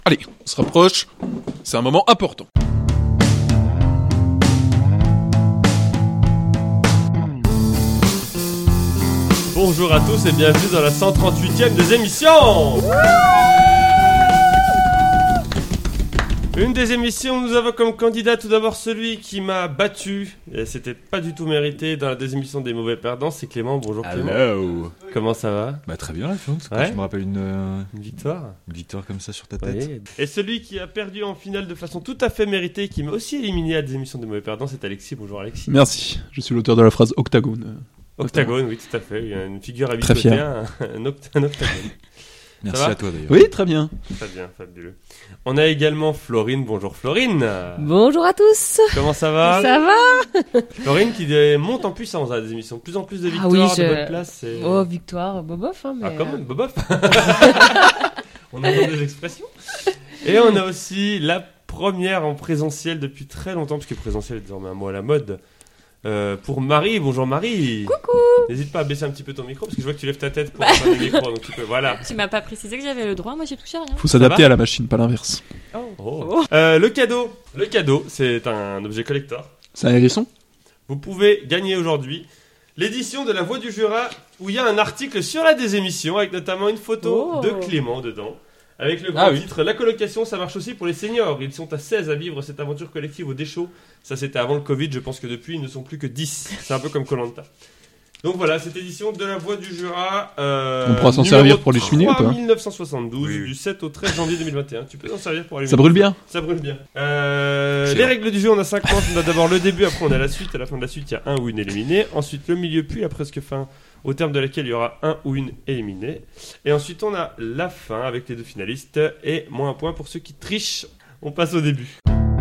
Allez, on se rapproche. C'est un moment important. Bonjour à tous et bienvenue dans la 138e des émissions. Une des émissions, nous avons comme candidat tout d'abord celui qui m'a battu, et c'était pas du tout mérité dans la des émissions des mauvais perdants, c'est Clément. Bonjour Clément. Hello. Comment ça va? Bah très bien la Fiance, quand Ouais. tu me rappelles une Victoire. victoire comme ça sur ta tête. Oui. Et celui qui a perdu en finale de façon tout à fait méritée, qui m'a aussi éliminé à des émissions des mauvais perdants, c'est Alexis. Bonjour Alexis. Merci, je suis l'auteur de la phrase octagone. Octagone, oui tout à fait, il y a une figure à Très biseauter, fier. un octagone. Merci va à toi d'ailleurs. Oui, très bien. Très bien, fabuleux. On a également Florine. Bonjour Florine. Bonjour à tous. Comment ça va? Ça va? Florine qui monte en puissance à des émissions. De plus en plus de victoires, oui, de bonnes places. Et... Oh, victoire, bobof. Hein, mais... Ah, quand même, bobof. On a des expressions. Et on a aussi la première en présentiel depuis très longtemps, puisque présentiel est désormais un mot à la mode. Pour Marie. Bonjour Marie. Coucou. N'hésite pas à baisser un petit peu ton micro, parce que je vois que tu lèves ta tête pour faire le micro. Donc tu peux, voilà. Tu m'as pas précisé que j'avais le droit, moi j'ai touché à rien. Faut s'adapter va à la machine, pas l'inverse. Oh. Le cadeau, c'est un objet collector. C'est un hérisson? Vous pouvez gagner aujourd'hui l'édition de La Voix du Jura où il y a un article sur la des émissions avec notamment une photo Oh. de Clément dedans. Avec le grand Ah oui. titre La colocation, ça marche aussi pour les seniors. Ils sont à 16 à vivre cette aventure collective au Deschaux. Ça c'était avant le Covid, je pense que depuis ils ne sont plus que 10. C'est un peu comme Koh-Lanta. Donc voilà, cette édition de La Voix du Jura. On pourra s'en servir pour les cheminer ou pas 1972, Oui, oui. du 7 au 13 janvier 2021. Tu peux t'en servir pour allumer. Ça brûle bien? Ça brûle bien. C'est Les bon. règles du jeu, on a 5 manches. On a d'abord le début, après on a la suite. À la fin de la suite, il y a un ou une éliminée. Ensuite, le milieu, puis la presque fin, au terme de laquelle il y aura un ou une éliminée. Et ensuite, on a la fin avec les deux finalistes. Et moins un point pour ceux qui trichent. On passe au début.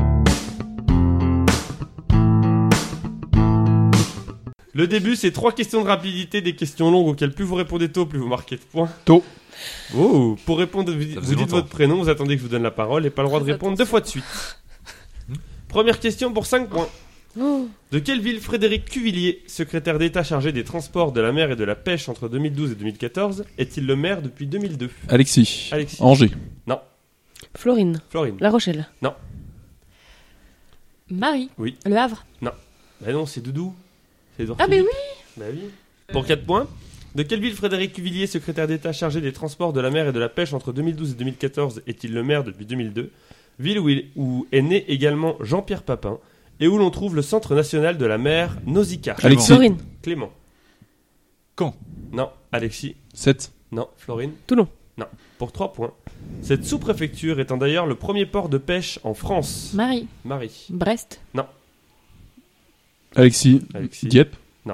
Le début, c'est 3 questions de rapidité, des questions longues auxquelles plus vous répondez tôt, plus vous marquez de points. Tôt. Oh, pour répondre, vous Ça faisait dites longtemps. votre prénom, vous attendez que je vous donne la parole et pas le droit de Faites répondre 2 fois de suite. Première question pour 5 points. Oh. De quelle ville Frédéric Cuvillier, secrétaire d'État chargé des transports, de la mer et de la pêche entre 2012 et 2014, est-il le maire depuis 2002? Alexis. Alexis. Angers. Florine. Florine. La Rochelle. Marie. Oui. Le Havre. Bah non, c'est Doudou. C'est Édouard Ah, mais Philippe. Bah oui. Pour 4 points. De quelle ville Frédéric Cuvillier, secrétaire d'État chargé des transports, de la mer et de la pêche entre 2012 et 2014, est-il le maire depuis 2002? Ville où est né également Jean-Pierre Papin et où l'on trouve le Centre national de la mer Nausicaa. Alexis. Florine. Clément. Caen. Non. Alexis. 7. Non. Florine. Toulon. Non. Pour 3 points. Cette sous-préfecture étant d'ailleurs le premier port de pêche en France. Marie. Marie. Brest. Alexis. Alexis. Dieppe.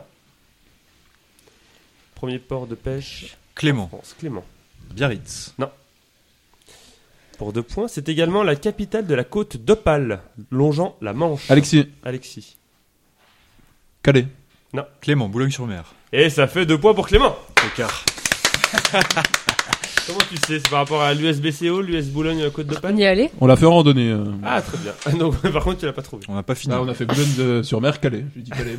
Premier port de pêche en Clément. France. Clément. Biarritz. Pour 2 points, c'est également la capitale de la côte d'Opale, longeant la Manche. Alexis. Alexis. Calais. Clément, Boulogne-sur-Mer. Et ça fait 2 points pour Clément. Écart. Comment tu sais? C'est par rapport à l'USBCO, l'US Boulogne Côte On d'Opale? y est allé? On l'a fait en randonnée. Ah, très bien. Donc, par contre, tu l'as pas trouvé. On n'a pas fini. Là, on a fait Boulogne-sur-Mer, Calais. J'ai dit Calais.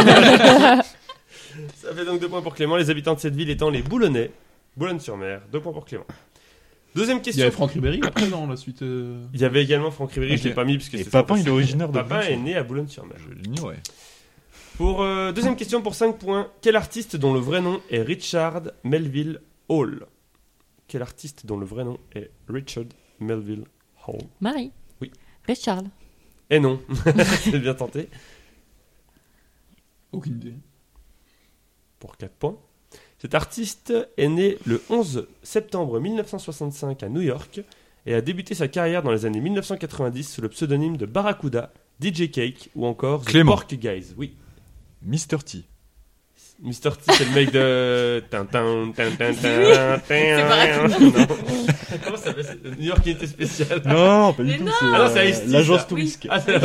Ça fait donc 2 points pour Clément. Les habitants de cette ville étant les Boulonnais. Boulogne-sur-Mer. 2 points pour Clément. Deuxième Il y question. avait Franck Ribéry après, dans la suite. Il y avait également Franck Ribéry, Ok. je l'ai pas mis parce que Et c'est Papin, trop il est originaire de Papin est Boulogne-sur-Mer. né à Boulogne-sur-Mer. Je l'ignorais. Pour deuxième question pour 5 points. Quel artiste dont le vrai nom est Richard Melville Hall? Quel artiste dont le vrai nom est Richard Melville Hall? Marie. Oui. Richard. Eh non, c'est bien tenté. Aucune idée. Pour 4 points. Cet artiste est né le 11 septembre 1965 à New York et a débuté sa carrière dans les années 1990 sous le pseudonyme de Barracuda, DJ Cake ou encore The Clément. Pork Guys. Oui, Mr. T. Mr. T, c'est le mec de. Barracuda. Non. Comment ça s'appelle? C'est New York Unité Spéciale. Non, pas Mais du tout. non. C'est Ah non, c'est Ice-T, l'agence ça. touristique. Ah, c'est la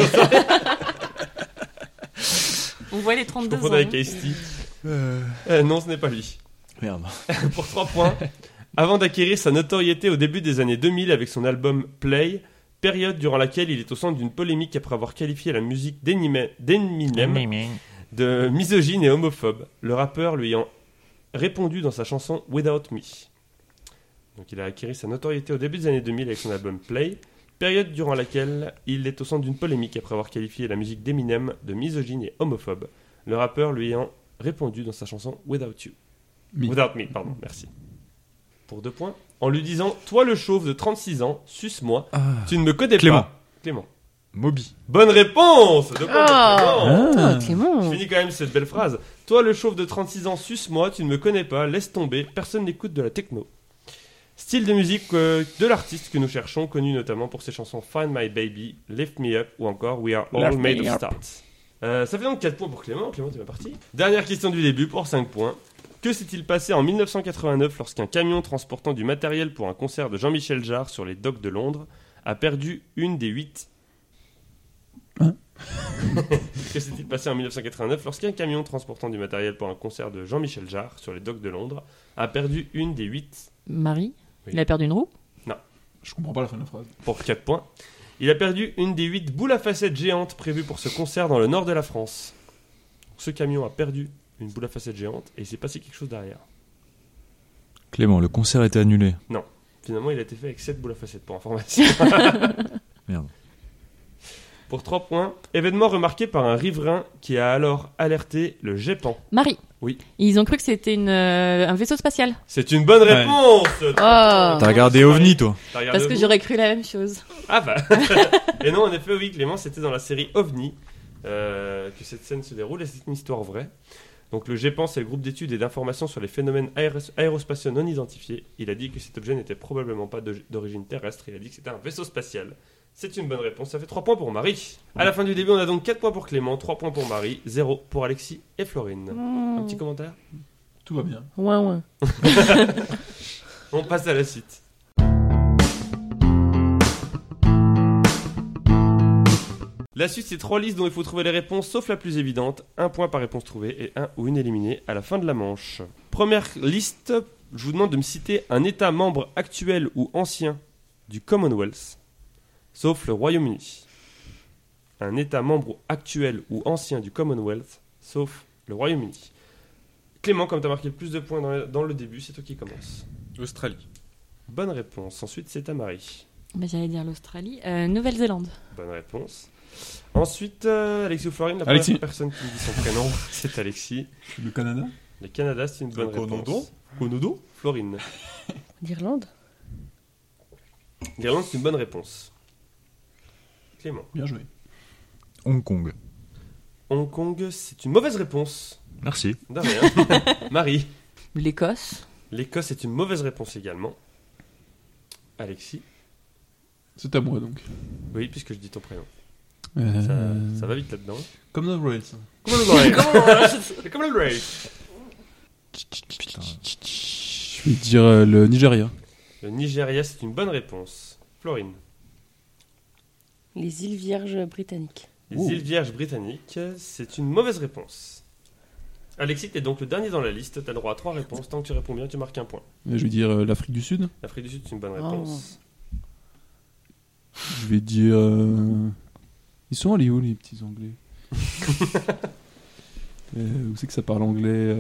On voit les Je 32 ans. confondais avec Ice-T. Non, ce n'est pas lui. Merde. Pour 3 points. Avant d'acquérir sa notoriété au début des années 2000 avec son album Play, période durant laquelle il est au centre d'une polémique après avoir qualifié la musique d'Eminem de misogyne et homophobe, le rappeur lui ayant répondu dans sa chanson Without Me. Donc il a acquis sa notoriété au début des années 2000 avec son album Play, période durant laquelle il est au centre d'une polémique après avoir qualifié la musique d'Eminem de misogyne et homophobe, le rappeur lui ayant répondu dans sa chanson Without Me, pardon, merci. Pour 2 points, en lui disant « Toi le chauve de 36 ans, suce-moi, tu ne me connais Clément. pas. » Clément. Moby. Bonne réponse. 2 points pour Clément. Ah, Clément. Je finis quand même cette belle phrase. Toi le chauve de 36 ans, suce-moi, tu ne me connais pas, laisse tomber, personne n'écoute de la techno. Style de musique de l'artiste que nous cherchons, connu notamment pour ses chansons Find My Baby, Lift Me Up ou encore We Are All Lift Made Me of Up. Stars. Ça fait donc 4 points pour Clément. Clément, tu es parti. Dernière question du début pour 5 points. Que s'est-il passé en 1989 lorsqu'un camion transportant du matériel pour un concert de Jean-Michel Jarre sur les docks de Londres a perdu une des 8... Que s'est-il passé en 1989 lorsqu'un camion transportant du matériel pour un concert de Jean-Michel Jarre sur les docks de Londres a perdu une des 8... Marie, Oui. il a perdu une roue. Je comprends pas la fin de la phrase. Pour 4 points. Il a perdu une des 8 boules à facettes géantes prévues pour ce concert dans le nord de la France. Ce camion a perdu une boule à facettes géante et il s'est passé quelque chose derrière. Clément, le concert a été annulé. Finalement, il a été fait avec 7 boules à facettes pour information. Merde. Pour 3 points. Événement remarqué par un riverain qui a alors alerté le GEPAN. Marie. Oui. Ils ont cru que c'était un vaisseau spatial. C'est une bonne Ouais. réponse. T'as regardé OVNI, toi? T'as regardé Parce que OVNI j'aurais cru la même chose. Ah bah. Et non, en effet, oui, Clément, c'était dans la série OVNI que cette scène se déroule et c'est une histoire vraie. Donc le GEPAN, c'est le groupe d'études et d'informations sur les phénomènes aérospatiaux non identifiés. Il a dit que cet objet n'était probablement pas d'origine terrestre. Il a dit que c'était un vaisseau spatial. C'est une bonne réponse. Ça fait 3 points pour Marie. À la fin du début, on a donc 4 points pour Clément, 3 points pour Marie, 0 pour Alexis et Florine. Un petit commentaire? Tout va bien. Ouin, ouin. On passe à la suite. La suite, c'est 3 listes dont il faut trouver les réponses, sauf la plus évidente. 1 point par réponse trouvée et 1 ou une éliminée à la fin de la manche. Première liste, je vous demande de me citer un État membre actuel ou ancien du Commonwealth, sauf le Royaume-Uni. Un État membre actuel ou ancien du Commonwealth, sauf le Royaume-Uni. Clément, comme tu as marqué le plus de points dans le début, c'est toi qui commence. Australie. Bonne réponse. Ensuite, c'est à Marie. Bah, j'allais dire l'Australie. Nouvelle-Zélande. Bonne réponse. Ensuite, Alexis ou Florine, la Alexis. première personne qui me dit son prénom, c'est Alexis. Le Canada. Le Canada, c'est une bonne Conodo. réponse. Conodo. Florine. D'Irlande. L'Irlande, c'est une bonne réponse. Clément. Bien joué. Hong Kong. Hong Kong, c'est une mauvaise réponse. Merci. De rien. Marie. L'Écosse. L'Écosse, c'est une mauvaise réponse également. Alexis. C'est à moi donc. Oui, puisque je dis ton prénom. Euh, Ça va vite là-dedans. Commonwealth. Commonwealth. Putain. Je vais dire le Nigeria. Le Nigeria, c'est une bonne réponse. Florine. Les îles Vierges britanniques. Les Oh. îles Vierges britanniques, c'est une mauvaise réponse. Alexis, t'es donc le dernier dans la liste. T'as le droit à 3 réponses. Tant que tu réponds bien, tu marques un point. Je vais dire l'Afrique du Sud. L'Afrique du Sud, c'est une bonne réponse. Je vais dire. Ils sont allés où les petits Anglais Où c'est que ça parle anglais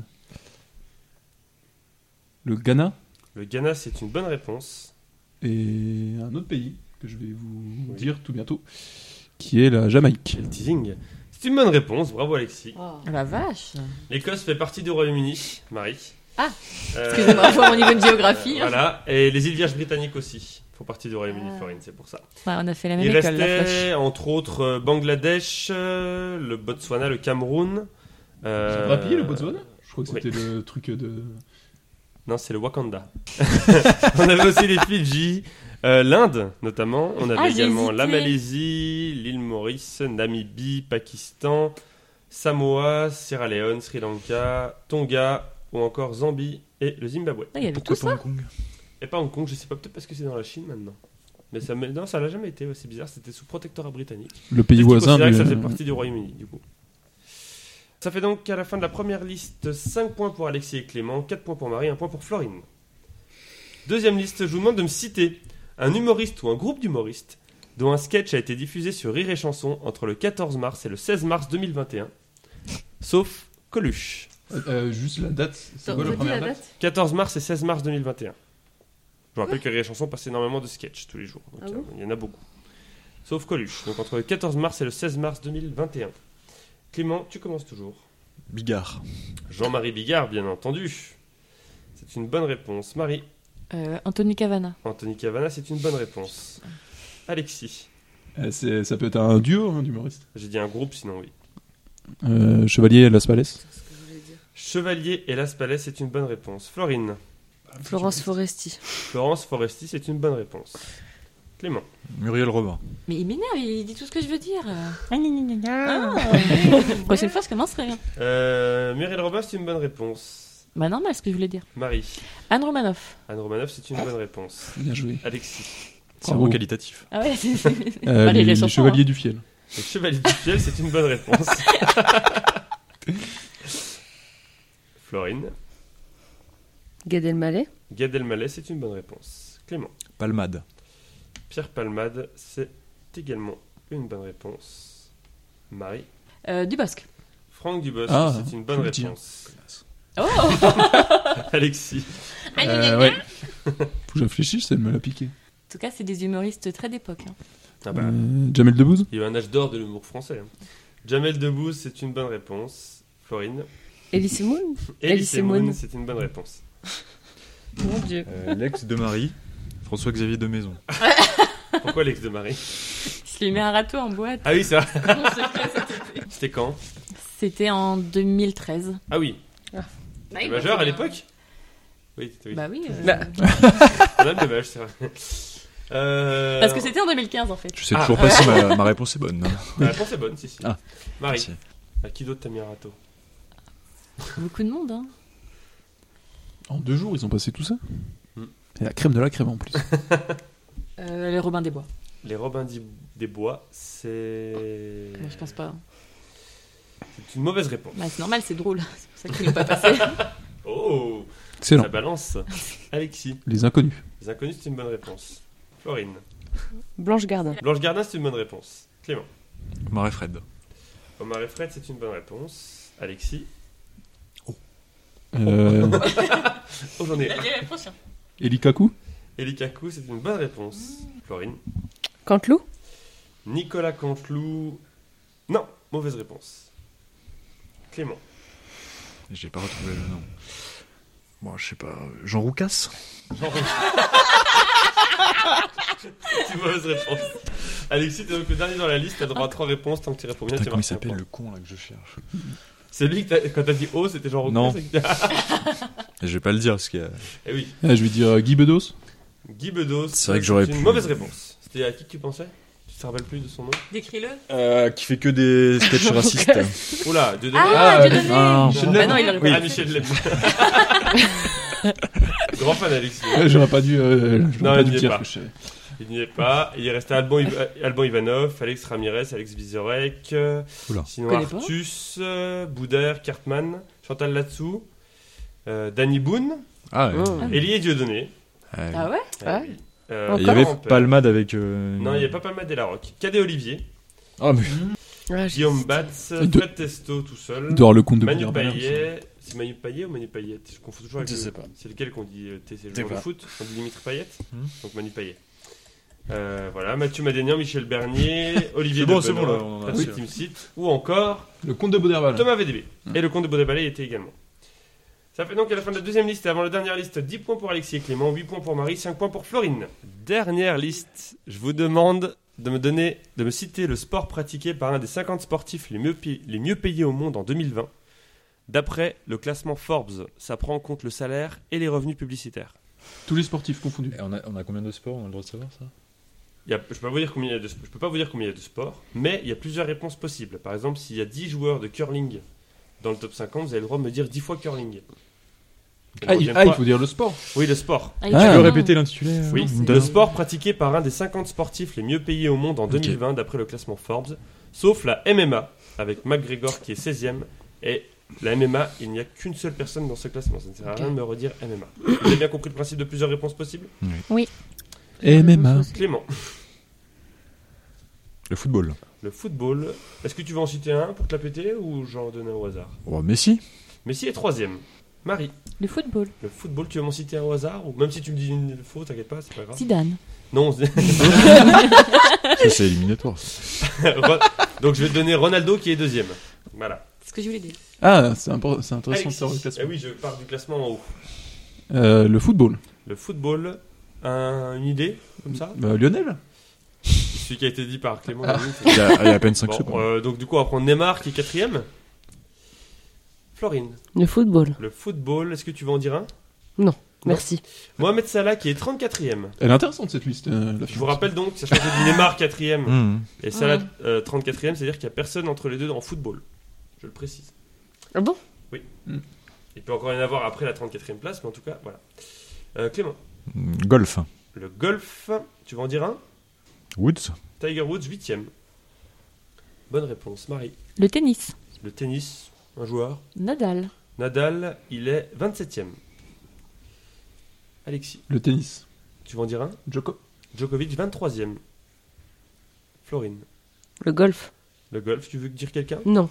Le Ghana. Le Ghana, c'est une bonne réponse. Et un autre pays que je vais vous Oui. dire tout bientôt, qui est la Jamaïque. Le teasing. C'est une bonne réponse. Bravo, Alexis. Oh la vache. L'Écosse fait partie du Royaume-Uni, Marie. Ah. Euh, Excusez-moi, je vois mon niveau de géographie. Voilà. Et les îles Vierges britanniques aussi font partie du Royaume-Uni, Ah. Florine, c'est pour ça. Ouais, on a fait la même Il école, la floche. restait, entre autres, Bangladesh, le Botswana, le Cameroun. C'est un vrai pays, le Botswana Je crois que oui. c'était le truc de. Non, c'est le Wakanda. On avait aussi les Fidji, l'Inde notamment. On avait Ah, j'ai également hésité. la Malaisie, l'île Maurice, Namibie, Pakistan, Samoa, Sierra Leone, Sri Lanka, Tonga ou encore Zambie et le Zimbabwe. Ah, il y avait Pourquoi tout pas ça. Hong Kong? Et pas Hong Kong, je sais pas, peut-être parce que c'est dans la Chine maintenant. Mais non, ça l'a jamais été, ouais, c'est bizarre, c'était sous protectorat britannique. Le pays Peut-être voisin. qu'ils considéraient Mais... que ça fait partie du Royaume-Uni, du coup. Ça fait donc à la fin de la première liste 5 points pour Alexis et Clément, 4 points pour Marie, 1 point pour Florine. Deuxième liste, je vous demande de me citer un humoriste ou un groupe d'humoristes dont un sketch a été diffusé sur Rire et Chanson entre le 14 mars et le 16 mars 2021, sauf Coluche. Juste la date. C'est quoi la Redis première la date date 14 mars et 16 mars 2021. Je vous rappelle que Rire et Chanson passe énormément de sketchs tous les jours. Donc, Ah bon il y en a beaucoup. Sauf Coluche. Donc entre le 14 mars et le 16 mars 2021. Clément, tu commences toujours. Bigard. Jean-Marie Bigard, bien entendu. C'est une bonne réponse. Marie. Anthony Cavana. Anthony Cavana, c'est une bonne réponse. Alexis. Ça peut être un duo d'humoristes. J'ai dit un groupe, sinon oui. Chevalier Las Palais. Chevalier et Las Palais, c'est une bonne réponse. Florine. Florence Foresti. Florence Foresti, c'est une bonne réponse. Clément. Muriel Robin. Mais il m'énerve, il dit tout ce que je veux dire. Prochaine fois, je commencerai. Muriel Robin, c'est une bonne réponse. Bah normal, ce que je voulais dire. Marie. Anne Romanoff. Anne Romanoff, c'est une bonne réponse. Bien joué. Alexis. Cerveau Bravo. qualitatif. Ah ouais, c'est... Les, les chansons, Chevaliers du Fiel. Le Chevalier du Fiel, c'est une bonne réponse. Florine. Gad Elmaleh. Gad Elmaleh, c'est une bonne réponse. Clément. Palmade. Pierre Palmade, c'est également une bonne réponse. Marie. Dubosc. Franck Dubosc, Ah, c'est une bonne faut le dire. réponse. Oh Alexis. Ouais. Faut que je réfléchisse, elle me l'a piqué. En tout cas, c'est des humoristes très d'époque. Hein. Ah bah, Jamel Debbouze. il y a eu un âge d'or de l'humour français. Hein. Jamel Debbouze, c'est une bonne réponse. Florine. Elie Semoun. Elie Semoun. Semoun, c'est une bonne réponse. Mon Dieu. L'ex de Marie. François-Xavier de Maison. Pourquoi l'ex de Marie? Je lui mets un râteau en boîte. Ah oui, c'est vrai. Mon secret cet été. C'était quand? C'était en 2013. Ah oui. T'es majeur à l'époque? Oui, oui. Bah oui. On a le même âge, c'est vrai. Parce que c'était en 2015 en fait. Je sais toujours pas si ma réponse est bonne. La réponse est bonne, si. Ah. Marie. Merci. À qui d'autre t'as mis un râteau? Beaucoup de monde. Hein. En 2 jours, ils ont passé tout ça. Hmm. Et la crème de la crème en plus. Les Robins des Bois. Les Robins des Bois, c'est. Moi, je pense pas. C'est une mauvaise réponse. Bah, c'est normal, c'est drôle. C'est pour ça qu'ils l'ont pas passé. Oh, Excellent. ça balance. Alexis. Les inconnus. Les Inconnus, c'est une bonne réponse. Florine. Blanche Gardin. Blanche Gardin, c'est une bonne réponse. Clément. Omar et Fred. Omar et Fred, c'est une bonne réponse. Alexis. Euh, Oh, j'en ai un. le prochain. Eli Kaku. Eli Kaku, c'est une bonne réponse. Florine. Canteloup. Nicolas Canteloup. Non, mauvaise réponse. Clément. J'ai pas retrouvé le nom. Bon, je sais pas. Jean Roucas. C'est une mauvaise réponse. Alexis, t'es donc le dernier dans la liste, t'as droit à 3 réponses. Tant que tu réponds bien, Putain, tu comment il marques un s'appelle point. le con là que je cherche? C'est lui que quand t'as dit O, c'était genre Non. c'est que t'as- Je vais pas le dire parce que. Eh oui. Je vais dire Guy Bedos. Guy Bedos. C'est vrai que j'aurais une pu. mauvaise réponse. C'était à qui que tu pensais? Tu te rappelles plus de son nom? Décris-le. Qui fait que des sketchs racistes. Oula, de Ah, Dieudonné. ah, Michel Bah Leb. non, il aurait Oui, pas. ah, Michel Leb. Grand fan, Alexis. J'aurais pas dû, Non, pas il dû n'y est dire pas. que je savais. Il n'y est pas. Il est resté Alban Ivanov, Alex Ramirez, Alex Vizorek, Oula. sinon Connais pas. Artus, Boudère, Cartman, Chantal Latsou, Danny Boone, Ah, ouais. Oh. Elie Ah Ouais. ouais Ah Ouais. oui. Et il y avait Grand Père. Palmade avec. Non, il n'y a pas Palmade et Larocque. Cadet Olivier, Ah, mais. Ah, Guillaume Batz, Et de- Fred Testo tout seul, Dehors le compte de Manu Boudère. Payet. C'est Manu Payet ou Manu Payet? Je confonds toujours avec Je le- sais pas. C'est lequel qu'on dit c'est le sais joueur de pas. foot? On dit Dimitri Payet. Hmm. Donc Manu Payet. Voilà, Mathieu Madénian, Michel Bernier, Olivier C'est bon, de c'est bon, Benoît, là, on en a Patrick assez, là. Timsit, ou encore Le compte de Boudère. Thomas VDB. Et le compte de Baudé-Ballet était également. Ça fait donc à la fin de la deuxième liste et avant la dernière liste, 10 points pour Alexis et Clément, 8 points pour Marie, 5 points pour Florine. Dernière liste, je vous demande de me citer le sport pratiqué par un des 50 sportifs les mieux payés au monde en 2020. D'après le classement Forbes, ça prend en compte le salaire et les revenus publicitaires. Tous les sportifs confondus. Et on a combien de sports? On a le droit de savoir ça? Je peux pas vous dire combien il y a de sports, mais il y a plusieurs réponses possibles. Par exemple, s'il y a 10 joueurs de curling dans le top 50, vous avez le droit de me dire 10 fois curling. Ah, il faut dire le sport. Oui, le sport. Ah, Tu peux Ah. répéter l'intitulé? Oui, me le donne- sport pratiqué par un des 50 sportifs les mieux payés au monde en 2020 d'après le classement Forbes, sauf la MMA, avec McGregor qui est 16ème. Et la MMA, il n'y a qu'une seule personne dans ce classement. Ça ne sert à rien de me redire MMA. Vous avez bien compris le principe de plusieurs réponses possibles? MMA. Clément, Le football. le football. Est-ce que tu veux en citer un pour te la péter ou j'en donne un au hasard? Oh, Messi. Messi est 3ème. Marie, Le football. le football, tu veux m'en citer un au hasard? Ou même si tu me dis une faux, t'inquiète pas, c'est pas grave. Zidane. Non, Ça, c'est éliminatoire. donc je vais te donner Ronaldo qui est deuxième. Voilà. C'est ce que je voulais dire. Ah, c'est intéressant de Alexis. savoir le Eh classement. oui, je pars du classement en haut. Le football. Le football, une idée comme ça? Lionel. Celui qui a été dit par Clément. Il y a à peine 5 Bon, secondes. donc du coup, on va prendre Neymar qui est quatrième. Florine, Le football. le football, est-ce que tu veux en dire un? Merci. Mohamed Salah qui est 34e. Elle est intéressante cette liste. La Je vous rappelle donc, sachant que j'ai dit Neymar 4e Mmh. et Salah 34e, c'est-à-dire qu'il n'y a personne entre les deux en football. Je le précise. Ah bon? Il peut encore y en avoir après la 34e place, mais en tout cas, voilà. Clément, Golf. le golf, tu veux en dire un? Woods. Tiger Woods 8e. Bonne réponse. Marie, Le tennis. le tennis, un joueur. Nadal. Nadal, il est 27e. Alexis, Le tennis. tu veux en dire un? Djokovic 23e. Florine, Le golf. le golf, tu veux dire quelqu'un? Non.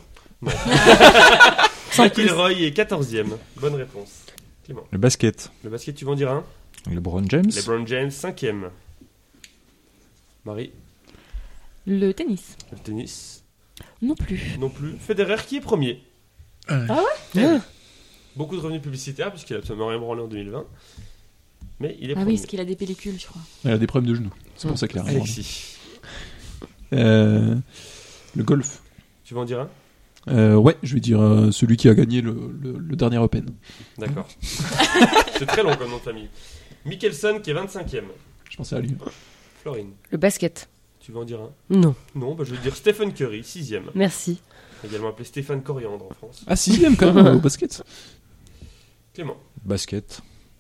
McIlroy est 14e. Bonne réponse. Clément, Le basket. le basket, tu veux en dire un? LeBron James. LeBron James 5e. Marie, Le tennis. le tennis, Non plus. non plus. Federer qui est premier. Ah Eh oui. Beaucoup de revenus publicitaires puisqu'il a absolument rien branlé en 2020. Mais il est Ah premier. oui, parce qu'il a des pellicules, je crois. Elle a des problèmes de genoux. C'est pour ça qu'elle a rien. Alexis, Le golf. tu veux en dire un? Ouais, je vais dire celui qui a gagné le dernier Open. D'accord. C'est très long comme nom de famille. Mickelson qui est 25e. Je pensais à lui. Florine, Le basket. tu veux en dire un? Non. Non, bah je vais dire Stephen Curry, 6e. Merci. Également appelé Stéphane Coriandre en France. Ah, 6ème quand même au basket. Clément, Basket.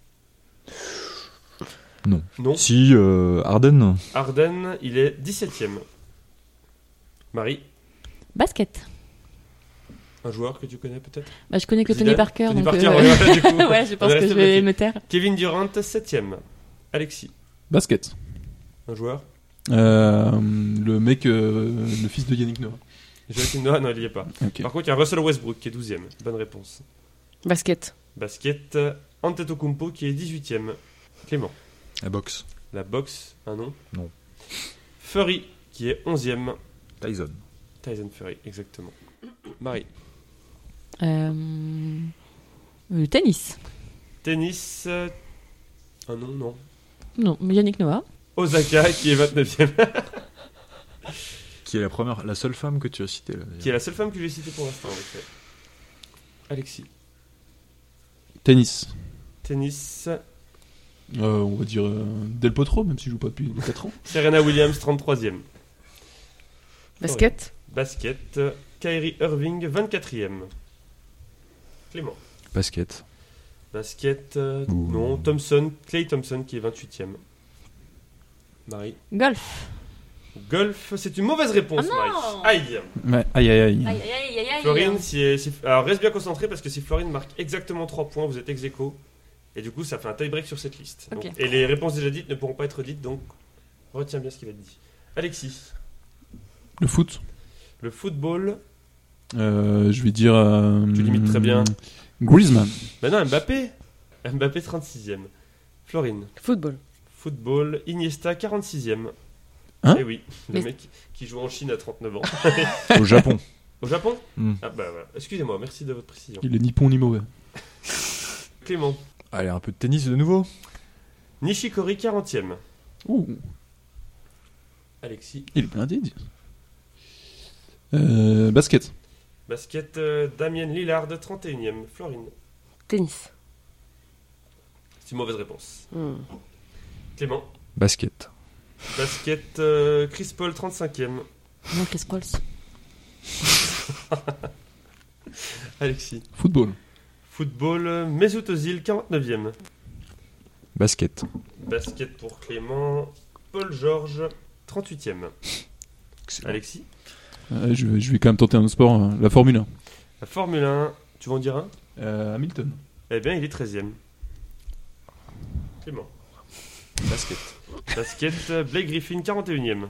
non. Si, Arden. Arden, il est 17e. Marie, Basket. un joueur que tu connais peut-être? Bah, je connais que Tony Zidane Parker. Tony donc, Parker, ouais, du coup. ouais, je On pense est que resté je vais bloqué. me taire. Kevin Durant, 7e. Alexis, Basket. un joueur? Le mec, le fils de Yannick Noah. Joachim Noah, non, il y est pas. Ok. Par contre, il y a Russell Westbrook qui est 12e. Bonne réponse. Basket. Basket, Antetokounmpo qui est 18e. Clément, La boxe. la boxe, un nom? Non. Fury qui est 11e. Tyson. Tyson Fury, exactement. Marie, Le tennis. tennis, un nom? Non. Non, mais Yannick Noah. Osaka qui est 29e. Qui est la seule femme que tu as citée là. Qui est la seule femme que j'ai citée pour l'instant, en effet. Alexis, Tennis. tennis, On va dire Del Potro, même si je joue pas depuis 4 ans. Serena Williams, 33e. Basket. Basket, Kyrie Irving, 24e. Clément, Basket. basket, Ouh. non. Clay Thompson qui est 28e. Marie, Golf. golf, c'est une mauvaise réponse, Ah non. Marie. Aïe. Ouais, aïe aïe aïe. Aïe, aïe, aïe, aïe. Florine, alors reste bien concentré parce que si Florine marque exactement 3 points, vous êtes ex aequo. Et du coup, ça fait un tie-break sur cette liste. Ok. Donc, et les réponses déjà dites ne pourront pas être dites, donc retiens bien ce qui va être dit. Alexis, Le foot. le football. Je vais dire. Tu limites très bien. Griezmann. Ben non, Mbappé. Mbappé 36e. Florine, Football. football. Iniesta 46e. Hein Eh oui, le Mais- mec qui joue en Chine à 39 ans. Au Japon. Au Japon? Hmm. Ah bah voilà. Excusez-moi, merci de votre précision. Il est ni bon ni mauvais. Clément, Allez, un peu de tennis de nouveau. Nishikori 40e. Ouh, Alexis, il est blindé. dis. Basket. basket. Damien Lillard 31e. Florine, Tennis. c'est une mauvaise réponse. Hmm. Clément, Basket. basket. Chris Paul 35e. Non, Chris Paul. Alexis, Football. football. Mesut Özil 49e. Basket. Basket pour Clément. Paul George 38e. Excellent. Alexis, Je vais quand même tenter un autre sport. La Formule 1. la Formule 1. Tu vas en dire un? Hamilton. Eh bien, il est 13e. Clément, Basket. basket. Blake Griffin 41e.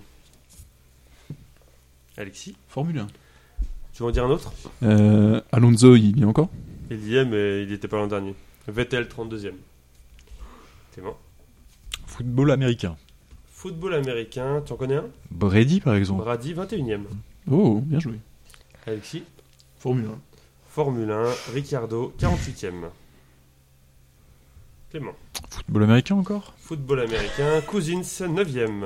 Alexis, Formule tu vas en dire un autre? 1. Alonso, il y est encore. Il y est, mais il était pas l'an dernier. Vettel, 32e. Clément. Football américain. Football américain, tu en connais un? Brady, par exemple. Brady, 21e. Oh, bien joué. Alexis. Formule 1. Formule 1, Ricciardo, 48e. Clément. Football américain encore. Football américain, Cousins, 9e.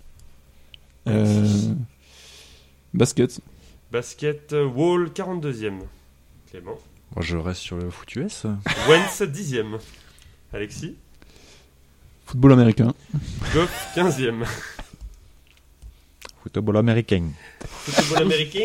Basket. Basket, Wall, 42e. Clément. Moi, je reste sur le foot US. Wentz, 10e. Alexis. Football américain. Goff, 15e. Football américain. Football américain.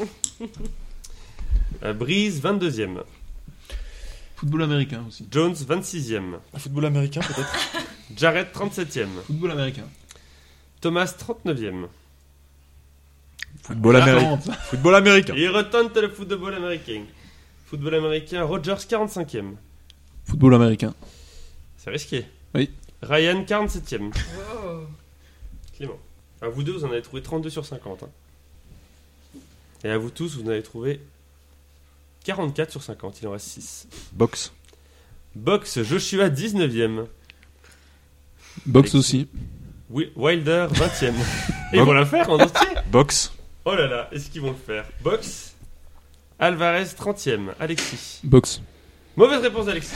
Breeze, 22e. Football américain aussi. Jones, 26e. Football américain, peut-être. Jarrett, 37e. Football américain. Thomas, 39e. Football américain. Football américain. Il retourne le football américain. Football américain, Rogers, 45e. Football américain. C'est risqué. Oui. Ryan, 47e. Clément. À vous deux, vous en avez trouvé 32 sur 50. Hein. Et à vous tous, vous en avez trouvé 44 sur 50. Il en reste 6. Boxe. Box, Joshua, 19e. Boxe aussi. Wilder, 20e. Et ils vont la faire en entier. Boxe. Oh là là, est-ce qu'ils vont le faire? Box, Alvarez, 30e. Alexis. Boxe. Mauvaise réponse d'Alexis.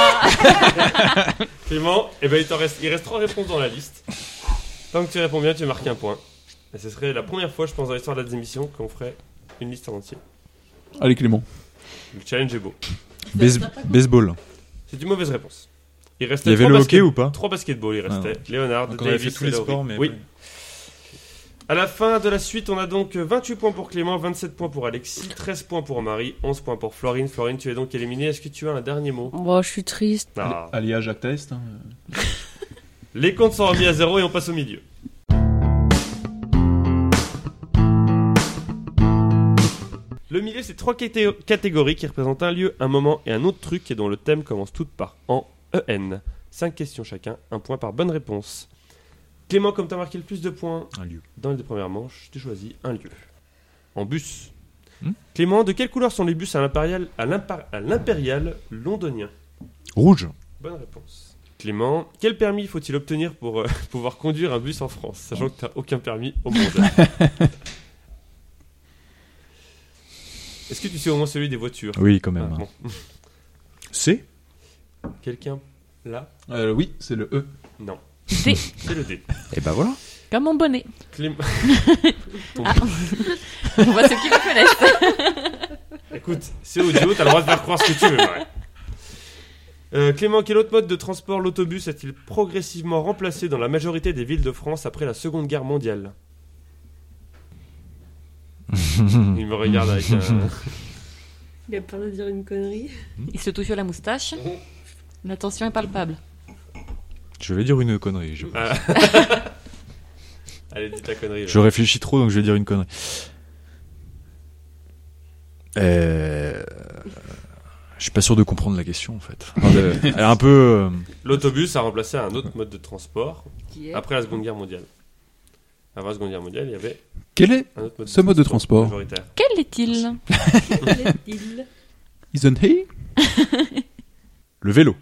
Clément, il reste 3 réponses dans la liste. Tant que tu réponds bien, tu marques un point. Et ce serait la première fois, je pense, dans l'histoire de la démission qu'on ferait une liste en entier. Allez Clément. Le challenge est beau. Baseball. C'est une mauvaise réponse. Il y avait le hockey ou pas? 3 basketball, il restait. Ah, Léonard, Donc on avait Davis, fait tous les Lowry. sports, mais... Oui. À la fin de la suite, on a donc 28 points pour Clément, 27 points pour Alexis, 13 points pour Marie, 11 points pour Florine. Florine, tu es donc éliminée. Est-ce que tu as un dernier mot? Bon, je suis triste. Ah. Alia Jacques Test. Hein. Les comptes sont remis à 0 et on passe au milieu. Le milieu, c'est 3 catégories qui représentent un lieu, un moment et un autre truc et dont le thème commence toutes par en EN. 5 questions chacun, 1 point par bonne réponse. Clément, comme tu as marqué le plus de points Un lieu. dans les 2 premières manches, tu choisis un lieu. En bus. Clément, de quelle couleur sont les bus à l'impérial londonien? Rouge. Bonne réponse. Clément, quel permis faut-il obtenir pour pouvoir conduire un bus en France, sachant que tu n'as aucun permis au monde? Est-ce que tu sais au moins celui des voitures? Oui, quand même. Ah, bon. C. Quelqu'un là? Oui, c'est le E. Non. D. C'est le D. Et bah voilà. Comme mon bonnet. Clément... Ah. On voit ceux qui le connaissent. Écoute, c'est audio, t'as le droit de faire croire ce que tu veux. Ouais. Clément, quel autre mode de transport l'autobus a-t-il progressivement remplacé dans la majorité des villes de France après la Seconde Guerre mondiale? Il me regarde avec un... Il a peur de dire une connerie. Il se touche la moustache. L'attention est palpable. Je vais dire une connerie. Allez, dis ta connerie. Là. Je réfléchis trop, donc je vais dire une connerie. Je suis pas sûr de comprendre la question, en fait. Elle est un peu... L'autobus a remplacé un autre mode de transport Qui est après la Seconde Guerre mondiale. Avant la Seconde Guerre mondiale, il y avait Quel est un autre mode ce mode de transport? majoritaire. Quel est-il? il Isn't he? Le vélo.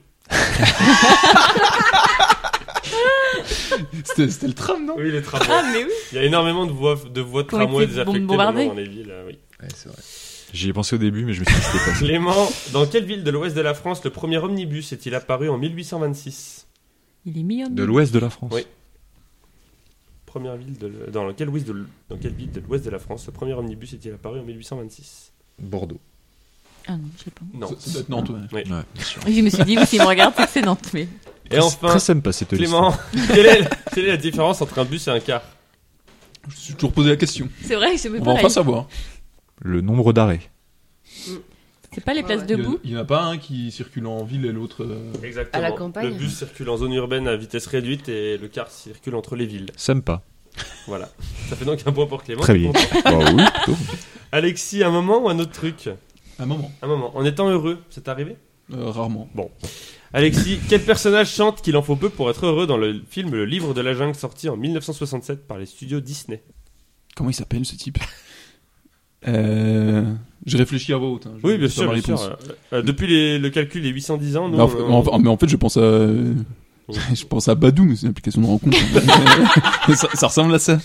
C'était le tram, non? Oui, les tramways. Ah, mais oui. Il y a énormément de voies de Qui ont tramway été désaffectées bombardées. maintenant dans les villes. Oui. Ouais, c'est vrai. J'y ai pensé au début, mais je me suis dit que c'était pas ça. Clément, dans quelle ville de l'ouest de la France le premier omnibus est-il apparu en 1826? Il est mignon. De l'ouest de la France. Oui. Première ville dans quelle ville de l'ouest de la France le premier omnibus est-il apparu en 1826? Bordeaux. Ah non, je sais pas. Non. Ça doit être Nantes, ouais. Oui. Ouais, bien sûr. Oui, je me suis dit, oui, s'il me regarde, c'est que c'est Nantes. Mais... Et enfin, Très sympa cette liste. Clément, quelle est la différence entre un bus et un car? Je me suis toujours posé la question. C'est vrai, je me On va pareil. enfin savoir. Le nombre d'arrêts. C'est pas les places debout? Il y en a pas un qui circule en ville et l'autre... Exactement. À la campagne. Le bus circule en zone urbaine à vitesse réduite et le car circule entre les villes. Sympa. Voilà. Ça fait donc un point pour Clément. Très T'es bien. content? Bah oui, plutôt. Alexis, un moment ou un autre truc? Un moment. Un moment. En étant heureux, c'est arrivé? Rarement. Alexis, quel personnage chante qu'il en faut peu pour être heureux dans le film Le Livre de la Jungle sorti en 1967 par les studios Disney? Comment il s'appelle ce type? J'ai réfléchi à voix haute. Hein. Oui, bien C'est pas sûr, ma bien réponse. sûr. Depuis le calcul des 810 ans, nous... Mais en fait, je pense à... Je pense à Badoo, c'est une application de rencontre. ça ressemble à ça.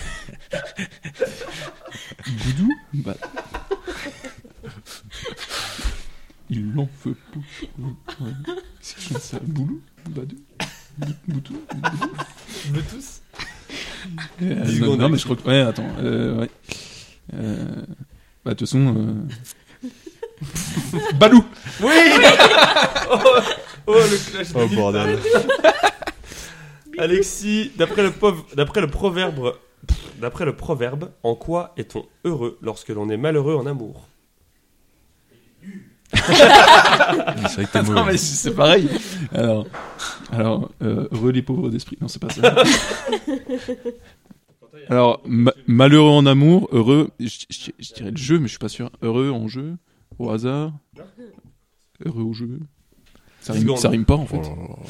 Boudou bah... Il en fait pas. C'est ça. Boulou Badou Boudou Je veux tous. Non, mais je crois que... Ouais, attends. Ouais. Bah, de toute façon... Balou. Oui. Le clash. Oh bordel. Alexis, d'après le proverbe, en quoi est-on heureux lorsque l'on est malheureux en amour? C'est vrai que t'es Non, mauvais. mais c'est pareil. Alors, heureux les pauvres d'esprit. Non, c'est pas ça. Alors, malheureux en amour, heureux, je dirais le jeu, mais je suis pas sûr. Heureux en jeu, au hasard. Heureux au jeu. Ça rime pas en fait.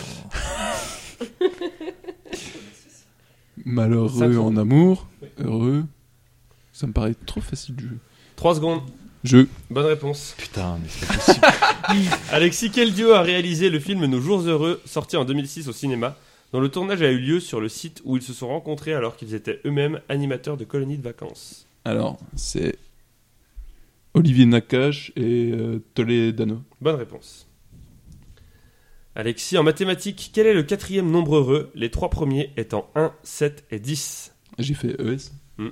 Malheureux en amour, heureux. Ça me paraît trop facile le jeu. 3 secondes. Jeu. Bonne réponse. Putain, mais c'est pas possible. Alexis, quel duo a réalisé le film Nos Jours Heureux, sorti en 2006 au cinéma, dont le tournage a eu lieu sur le site où ils se sont rencontrés alors qu'ils étaient eux-mêmes animateurs de colonies de vacances? Alors, c'est Olivier Nakache et Toledano. Bonne réponse. Alexis, en mathématiques, quel est le 4e nombre heureux, les 3 premiers étant 1, 7 et 10? J'ai fait ES. Hmm.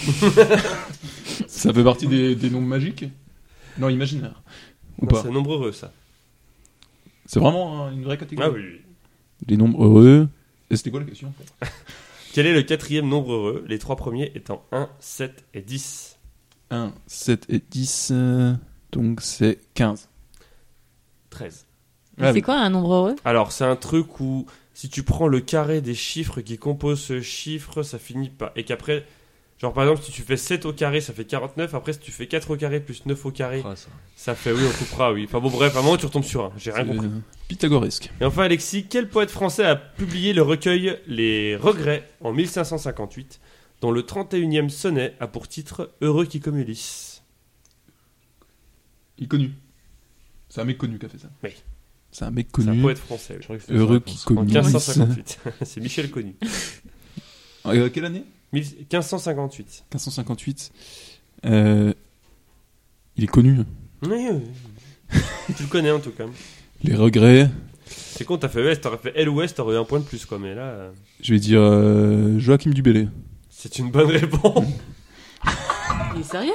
Ça fait partie des nombres magiques? Non, imaginaire. Ou Non, pas? c'est un nombre heureux, ça. C'est vraiment une vraie catégorie. Ah oui. Les nombres heureux. Et c'était quoi la question en fait? Quel est le 4e nombre heureux, les 3 premiers étant 1, 7 et 10? 1, 7 et 10. Donc c'est 15. 13. C'est quoi un nombre heureux? Alors, c'est un truc où si tu prends le carré des chiffres qui composent ce chiffre, ça finit par... Et qu'après, genre par exemple, si tu fais 7 au carré, ça fait 49. Après, si tu fais 4 au carré plus 9 au carré, Ah, ça. ça fait... Oui, on coupera, oui. Enfin bon, bref, à un moment, tu retombes sur un. J'ai rien compris. Pythagoresque. Et enfin, Alexis, quel poète français a publié le recueil Les Regrets en 1558, dont le 31e sonnet a pour titre Heureux qui comme Ulysse? Il est connu. C'est un mec connu qui a fait ça. Oui. C'est un mec C'est un connu. poète français, oui. Heureux qui En communise. 1558. C'est Michel Connu. Quelle année? 1558. 1558. Il est connu. Oui, oui. Tu le connais en tout cas. Les regrets. C'est con, t'as fait ES, t'aurais fait L ou S, t'aurais eu un point de plus quoi, mais là, Je vais dire Joachim Dubélé. c'est une bonne réponse. Il est sérieux?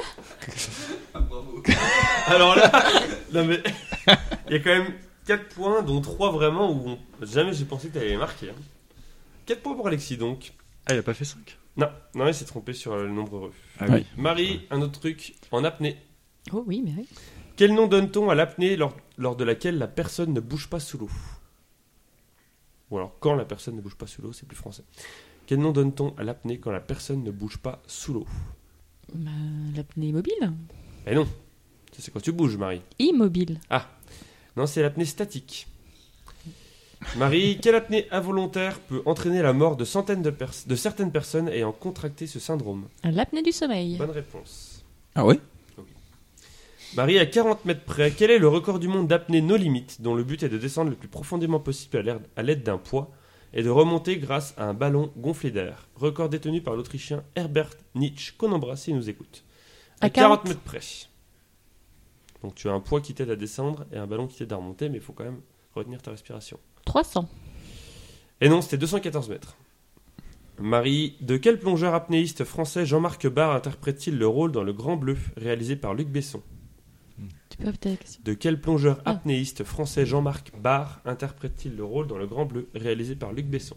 Alors là, non mais, il y a quand même 4 points, dont 3 vraiment où jamais j'ai pensé que t'allais les marquer. 4 points pour Alexis donc. Ah, il a pas fait 5. Non, il s'est trompé sur le nombre heureux. Ah oui. Marie, un autre truc, en apnée. Oh oui, mais oui. Quel nom donne-t-on à l'apnée lors de laquelle la personne ne bouge pas sous l'eau? Ou alors quand la personne ne bouge pas sous l'eau, c'est plus français. Quel nom donne-t-on à l'apnée quand la personne ne bouge pas sous l'eau? Bah, l'apnée mobile. Eh non, ça, c'est quand tu bouges, Marie. Immobile. Non, c'est l'apnée statique. Marie, quelle apnée involontaire peut entraîner la mort de certaines personnes ayant contracté ce syndrome? L'apnée du sommeil. Bonne réponse. Ah ouais? Marie, à 40 mètres près, quel est le record du monde d'apnée no limite, dont le but est de descendre le plus profondément possible à l'aide d'un poids et de remonter grâce à un ballon gonflé d'air? Record détenu par l'Autrichien Herbert Nietzsche, qu'on embrasse s'il nous écoute. À 40 mètres près. Donc tu as un poids qui t'aide à descendre et un ballon qui t'aide à remonter, mais il faut quand même retenir ta respiration. 300. Et non, c'était 214 mètres. Marie, de quel plongeur apnéiste français Jean-Marc Barr interprète-t-il le rôle dans Le Grand Bleu, réalisé par Luc Besson? Tu peux répéter la question? De quel plongeur apnéiste français Jean-Marc Barr interprète-t-il le rôle dans Le Grand Bleu, réalisé par Luc Besson?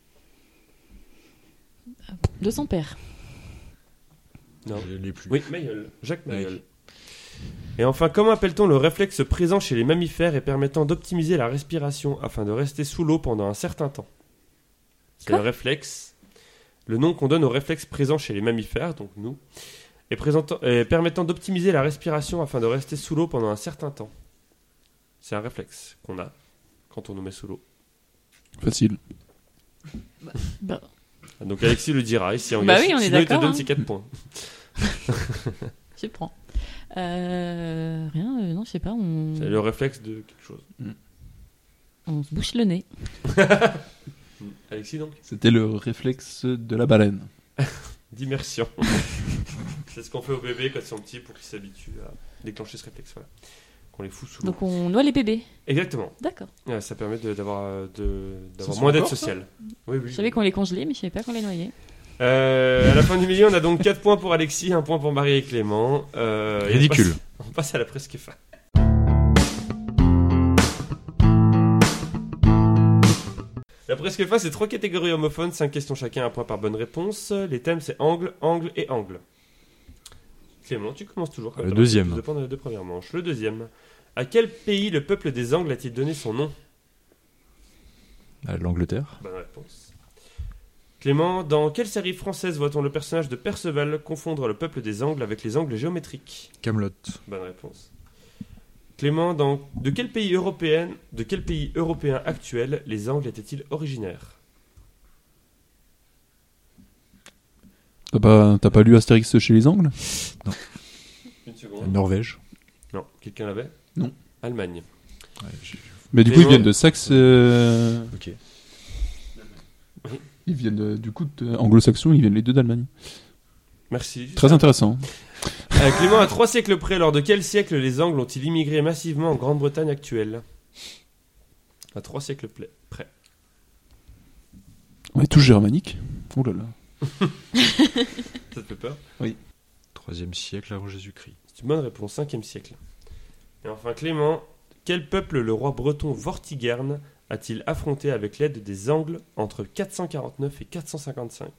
De son père. Non. Je l'ai plus. Oui, Mayol. Jacques Mayol. Oui. Et enfin, comment appelle-t-on le réflexe présent chez les mammifères et permettant d'optimiser la respiration afin de rester sous l'eau pendant un certain temps? C'est Quoi? le réflexe. Le nom qu'on donne au réflexe présent chez les mammifères, donc nous, et permettant d'optimiser la respiration afin de rester sous l'eau pendant un certain temps. C'est un réflexe qu'on a quand on nous met sous l'eau. Facile. Bah, Donc Alexis le dira ici en Bah gage. oui, on est Sinon, il te d'accord, donne hein. ses 4 points. Je prends. Rien, non, je sais pas. C'est le réflexe de quelque chose. On se bouche le nez. Alexis, donc C'était le réflexe de la baleine. d'immersion. C'est ce qu'on fait aux bébés quand ils sont petits pour qu'ils s'habituent à déclencher ce réflexe. Voilà. Qu'on les fout sous l'eau. Donc on noie les bébés. Exactement. D'accord. Ça permet d'avoir Ça se moins fait d'aide encore, ça sociale. Oui, oui. Je savais qu'on les congelait, mais je savais pas qu'on les noyait. À la fin du milieu, on a donc 4 points pour Alexis, 1 point pour Marie et Clément. Et Ridicule. On passe à la presque fin. La presque fin, c'est 3 catégories homophones, 5 questions chacun, 1 point par bonne réponse. Les thèmes, c'est angle, angle et angle. Clément, tu commences toujours. Le deuxième. Ça dépend des 2 premières manches. Le deuxième. À quel pays le peuple des Angles a-t-il donné son nom? L'Angleterre. Bonne réponse. Clément, dans quelle série française voit-on le personnage de Perceval confondre le peuple des Angles avec les angles géométriques? Camelot. Bonne réponse. Clément, de quel pays européen actuel les Angles étaient-ils originaires? T'as pas lu Astérix chez les Angles? Une La seconde. Norvège. Non, quelqu'un l'avait? Non. Allemagne. Ouais, Mais du coup, Clément- ils viennent de Saxe. Ok. Ils viennent du coup anglo-saxons, ils viennent les deux d'Allemagne. Merci. Très intéressant. Clément, à 3 siècles près, lors de quel siècle les Angles ont-ils immigré massivement en Grande-Bretagne actuelle? À 3 siècles près. On est tous germaniques. Oh là là. Ça te fait peur? 3e siècle avant Jésus-Christ. C'est une bonne réponse, 5e siècle. Et enfin Clément, quel peuple le roi breton Vortigern a-t-il affronté avec l'aide des Angles entre 449 et 455?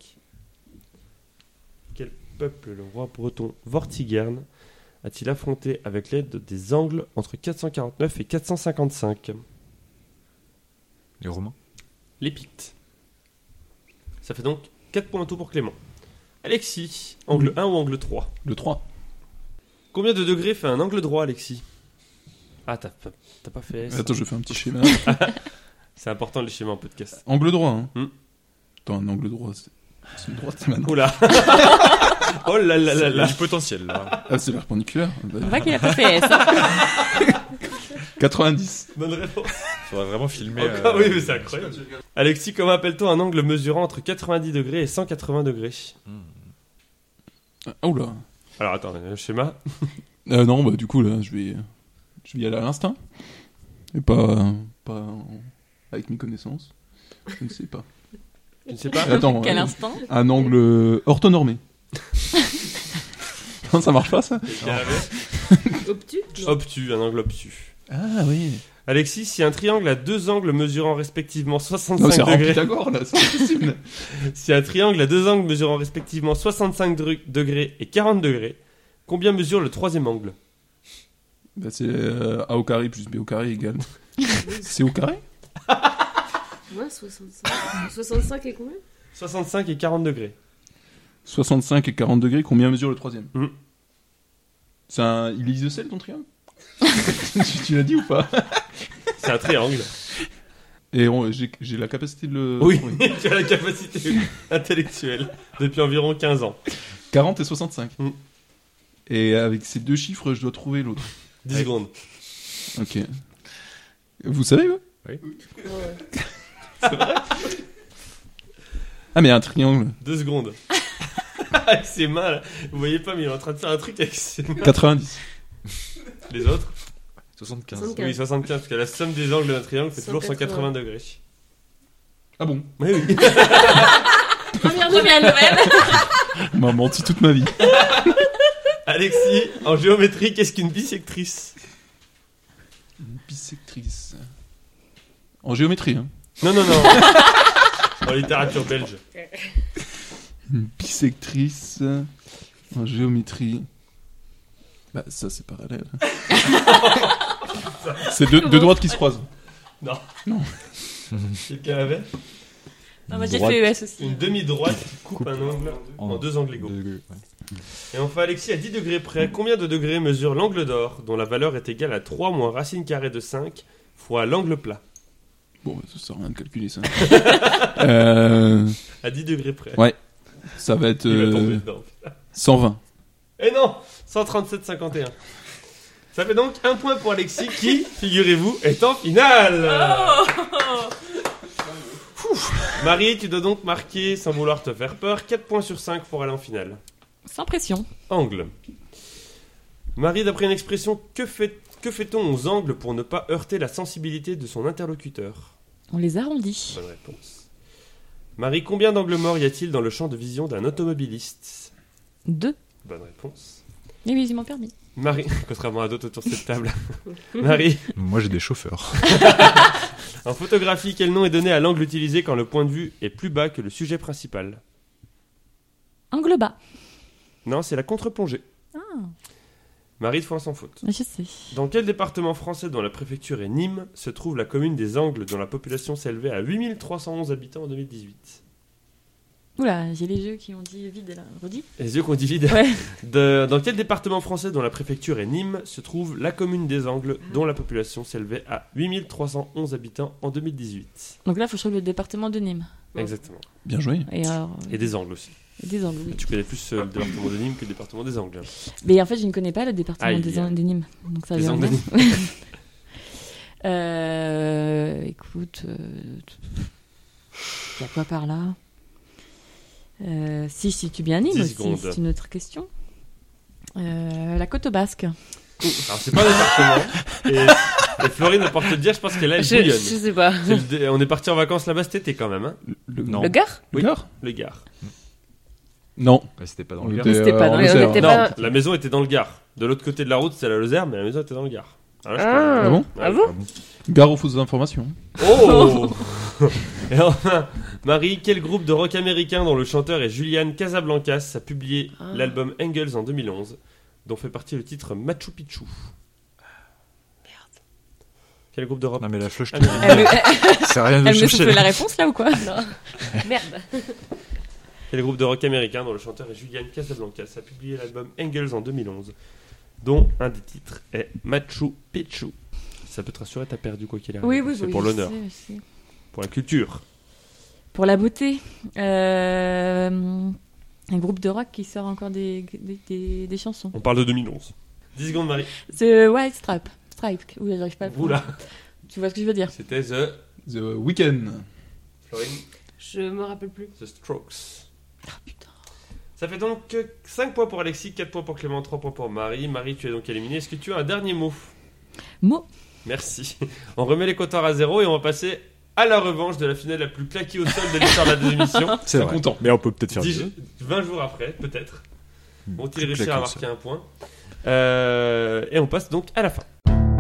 Quel peuple le roi breton Vortigern a-t-il affronté avec l'aide des Angles entre 449 et 455? Les Romains. Les Pictes. Ça fait donc 4 points tout pour Clément. Alexis, angle 1 ou angle 3? Le 3. Combien de degrés fait un angle droit, Alexis? Ah, t'as pas fait S. Attends, je fais un petit schéma. C'est important les schémas en podcast. Angle droit, hein. Hmm. Attends, un angle droit, c'est une droite maintenant. Oula. Oh là là là Il y a là. du potentiel là. Ah, c'est perpendiculaire. Bah, On voit qu'il a pas fait S. Hein. 90. Bonne réponse. Faudrait vraiment filmer. Encore, oui, mais c'est incroyable. Alexis, comment appelle-t-on un angle mesurant entre 90 degrés et 180 degrés? Ah, oh là. Alors attends, le schéma. Non, bah du coup, là, je vais y aller à l'instinct. Et pas avec mes connaissances. Je ne sais pas. Tu ne sais pas? Attends, Quel instant? un angle orthonormé. Non, ça marche pas, ça? Quelqu'un avait Obtus? Obtus, un angle obtus. Ah oui. Alexis, si un triangle a deux angles mesurant respectivement Non, 65 c'est degrés. Pythagore, là, c'est pas possible. Si un triangle a deux angles mesurant respectivement 65 degrés et 40 degrés, combien mesure le troisième angle? Bah, c'est A au carré plus B au carré égale. C'est au carré? Ouais, 65. 65 et combien? 65 et 40 degrés. 65 et 40 degrés, combien mesure le troisième? Mm. Il est isocèle ton triangle? tu l'as dit ou pas? C'est un triangle. Et j'ai la capacité de le... Oui, tu as la capacité intellectuelle depuis environ 15 ans. 40 et 65. Mm. Et avec ces deux chiffres, je dois trouver l'autre. 10 secondes. Ok. Vous savez, vous? Ouais. Ah, mais un triangle. 2 secondes. Avec ses mains, là. Vous voyez pas, mais il est en train de faire un truc avec ses mains. 90. Les autres? 75. 75. Oui, 75, parce que la somme des angles d'un triangle fait toujours 180 180 degrés. Ah bon? Oui, oui. Première nouvelle. On m'a menti toute ma vie. Alexis, en géométrie, qu'est-ce qu'une bisectrice? Une bisectrice. En géométrie, hein. Non, non, non. En littérature belge. Une bisectrice en géométrie. Bah, ça, c'est parallèle. C'est deux droites qui se croisent. Quelqu'un avait? Non, moi j'ai Droite. fait ES aussi. Une demi-droite qui coupe un angle en deux angles égaux. Et enfin, Alexis, à 10 degrés près, combien de degrés mesure l'angle d'or, dont la valeur est égale à 3 moins racine carrée de 5 fois l'angle plat? Bon, ça sert à rien de calculer ça. À 10 degrés près. Ouais. Ça va être Il va tomber dedans. 120. Eh non, 137-51. Ça fait donc 1 point pour Alexis qui, figurez-vous, est en finale. Marie, tu dois donc marquer, sans vouloir te faire peur, 4 points sur 5 pour aller en finale. Sans pression. Angle. Marie, d'après une expression, que fait-on aux angles pour ne pas heurter la sensibilité de son interlocuteur? On les arrondit. Bonne réponse. Marie, combien d'angles morts y a-t-il dans le champ de vision d'un automobiliste? 2. Bonne réponse. Mais oui, ils m'ont permis. Marie, contrairement à d'autres autour de cette table. Marie, Moi, j'ai des chauffeurs. en photographie, quel nom est donné à l'angle utilisé quand le point de vue est plus bas que le sujet principal? Angle bas. Non, c'est la contre-plongée. Ah, Marie, de fois sans faute. je sais. Dans quel département français dont la préfecture est Nîmes se trouve la commune des Angles dont la population s'élevait à 8311 habitants en 2018? Oula, j'ai les yeux qui ont dit vide là. Redis. Les yeux qu'on divide. Ouais. Dans quel département français dont la préfecture est Nîmes se trouve la commune des Angles dont la population s'élevait à 8311 habitants en 2018? Donc là, il faut choisir le département de Nîmes. Exactement. Bien joué. Et alors, Et des Angles aussi. des angles. Oui. Tu connais plus le département de Nîmes que le département des Angles. Mais en fait, je ne connais pas le département Aïe. des Nîmes. Donc ça Les vient angles de bien. Écoute, il y a quoi par là? Si je situe bien Nîmes 10 aussi, secondes. c'est une autre question. La côte basque. Alors c'est pas un département. Et Florine va pouvoir te le dire, je pense qu'elle a Je bouillonne. sais pas. On est parti en vacances là-bas cet été quand même, hein. Non. Le Gard? Oui. Gare Le Gard. Non. Ouais, c'était pas dans On le était, Gard. C'était pas en dans- Lozère. on était Non, pas- la maison était dans le Gard. De l'autre côté de la route, c'est la Lozère, mais la maison était dans le Gard. Ah, là, je Ah, Ah bon ah bon? Gare aux fausses informations. Oh Et enfin, Marie, quel groupe de rock américain dont le chanteur est Julian Casablancas a publié Ah. l'album Engels en 2011, dont fait partie le titre Machu Picchu? Quel groupe de rock Non, mais la floche, américain c'est rien de Elle me chercher. souffle la réponse là ou quoi? Merde. Quel groupe de rock américain dont le chanteur est Julian Casablancas a publié l'album Engels en 2011, dont un des titres est Machu Picchu? Ça peut te rassurer, t'as perdu quoi qu'il arrive. Oui, oui, c'est oui, pour je l'honneur, sais, je sais. pour la culture. Pour la beauté, un groupe de rock qui sort encore des chansons. On parle de 2011. 10 secondes, Marie. The White Stripe. Oui, j'arrive pas à le Oula, prendre. Tu vois ce que je veux dire? c'était The Weeknd. Florine, Je me rappelle plus. The Strokes. Ah putain. Ça fait donc 5 points pour Alexis, 4 points pour Clément, 3 points pour Marie. Marie, tu es donc éliminée. Est-ce que tu as un dernier mot? Mot. Merci. On remet les compteurs à zéro et on va passer à la revanche de la finale la plus claquée au sol de l'histoire de la émission. C'est vrai. content. Mais on peut peut-être faire 20 jours après, peut-être. Vont-ils Plus réussir à claqué au marquer sol. un point? Et on passe donc à la fin.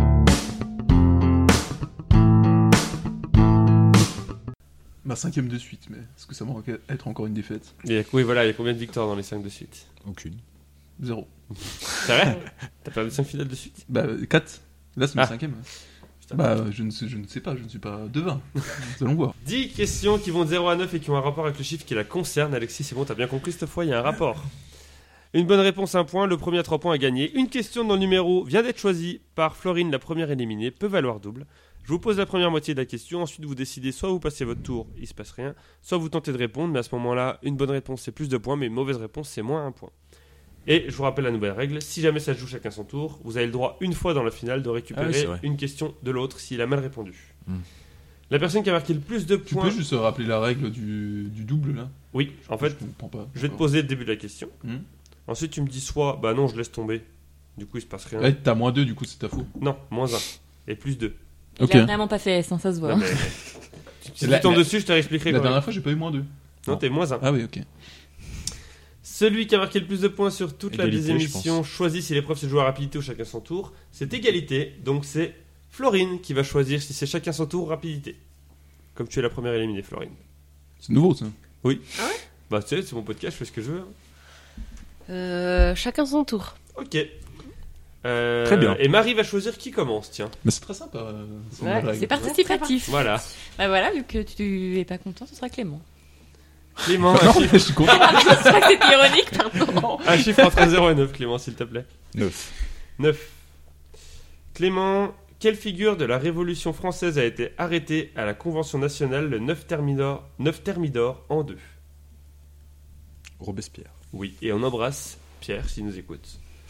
Ma 5ème de suite, mais est-ce que ça va être encore une défaite? Oui, voilà, il y a combien de victoires dans les 5 de suite? Aucune. 0. C'est vrai? T'as perdu 5 finales de suite? Bah 4. Là c'est ma Ah. 5ème. Putain. Bah je ne sais pas, je ne suis pas devin. Nous allons voir. 10 questions qui vont de 0 à 9 et qui ont un rapport avec le chiffre qui la concerne. Alexis, c'est bon, t'as bien compris cette fois, il y a un rapport. Une bonne réponse, 1 point. Le premier à 3 points à gagner. Une question dont le numéro vient d'être choisi par Florine, la première éliminée, peut valoir double. Je vous pose la première moitié de la question. Ensuite, vous décidez soit vous passez votre tour, il se passe rien, soit vous tentez de répondre. Mais à ce moment-là, une bonne réponse, c'est plus de points, mais une mauvaise réponse, c'est moins 1 point. Et je vous rappelle la nouvelle règle, si jamais ça se joue chacun son tour, vous avez le droit une fois dans la finale de Ah récupérer oui, c'est vrai. une question de l'autre s'il a mal répondu. Hmm. La personne qui a marqué le plus de Tu points... peux juste rappeler la règle du double là? Oui, en fait, je comprends pas. je vais te poser le début de la question. Hmm. Ensuite, tu me dis soit, bah non, je laisse tomber. Du coup, il se passe rien. Ouais, t'as moins 2 du coup c'est ta faute. Non, moins 1. Et plus 2. Il Ok. a vraiment pas fait S, hein, ça se voit. Non, mais... si La- tu tombes la- dessus, je te réexpliquerai. La quand dernière même. fois j'ai pas eu moins 2. Non, t'es moins 1. Ah oui ok. Celui qui a marqué le plus de points sur toute la Égalité, désémission choisit si l'épreuve se joue à rapidité ou chacun son tour. C'est égalité, donc c'est Florine qui va choisir si c'est chacun son tour ou rapidité. Comme tu es la première éliminée, Florine. C'est nouveau ça. Bah, tu sais, c'est mon podcast, je fais ce que je veux. Chacun son tour. Ok. Très bien. Et Marie va choisir qui commence, tiens. Mais c'est très sympa. Son Ouais, règle. C'est participatif. Voilà. Bah voilà, vu que tu es pas content, ce sera Clément. Clément, Non, mais je suis content. C'est vrai que c'était ironique, pardon. un chiffre entre 0 et 9, Clément, s'il te plaît. 9. 9. Clément, quelle figure de la Révolution française a été arrêtée à la Convention nationale le 9 Thermidor en 2? Robespierre. Oui, et on embrasse Pierre s'il nous écoute.